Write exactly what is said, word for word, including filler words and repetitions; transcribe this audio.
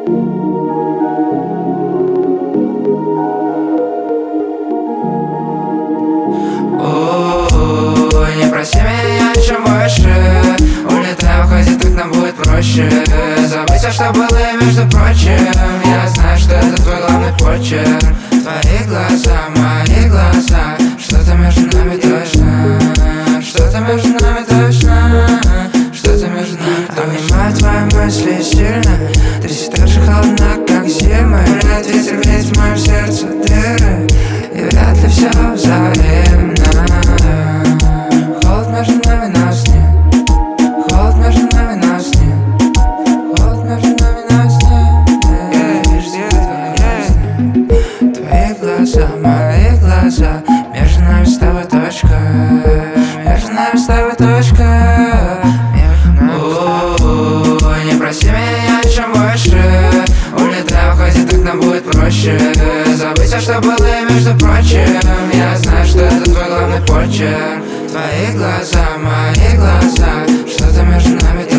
Ой, не проси меня о чем больше. Улетаю, хоть и так нам будет проще. Забыть все, что было, между прочим. Я знаю, что это твой главный почерк. Твои глаза, мои глаза. Что-то между нами точно. Что-то между нами точно. Что-то между нами точно. Обнимаю твои мысли сильно. Ты все так же холодна, как зима. Гуляет ветер, греет в моем сердце дыры. И вряд ли все взаимно. Холод между нами, нас нет. Холод между нами, нас нет. Холод между нами, нас нет. Твои глаза, мои глаза. Между нами с тобой точка. Между нами с тобой точка. Ой, не проси меня о чем больше. Улетаю, хоть и так нам будет проще. Забыть все, что было, между прочим. Я знаю, что это твой главный почерк. Твои глаза, мои глаза. Что-то между нами.